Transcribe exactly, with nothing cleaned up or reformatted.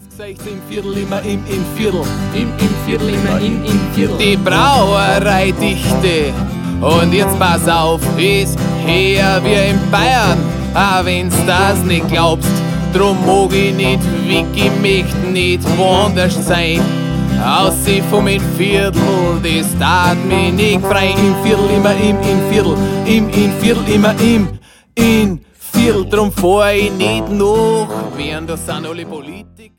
Jetzt sechs im Viertel, immer im, im Viertel. Im, im Viertel, immer im, im Viertel. Die Brauereidichte. Und jetzt pass auf, ist her wie in Bayern. Auch wenn's das nicht glaubst, drum mag ich nicht weg, ich möcht nicht woanders sein. Ausseh vom im Viertel, das tat mich nicht frei. Im Viertel, immer im, im Viertel. Im, im Viertel, immer im, in Viertel. Drum fahr ich nicht nach, während das sind alle Politiker.